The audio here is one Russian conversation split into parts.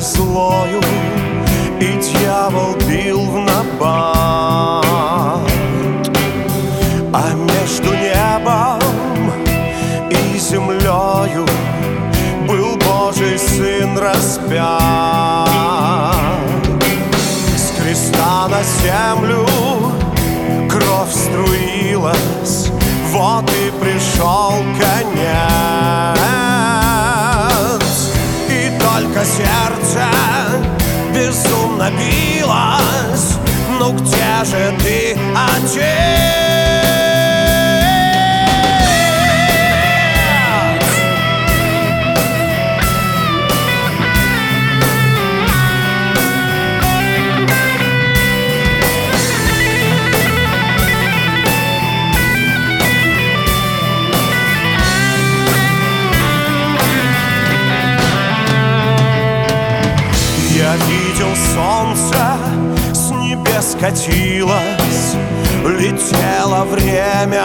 злою, и дьявол бил в набат. А между небом и землею был Божий Сын распят. С креста на землю кровь струилась, вот и пришел конец. И только сердце безумно билось: ну где же ты, Отец? Я видел солнце, с небес катилось, летело время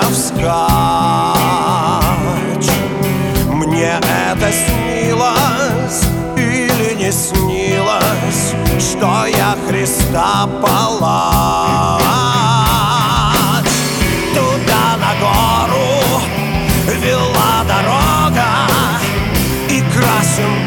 вскачь. Мне это снилось или не снилось, что я Христа палач? Туда на гору вела дорога, и красен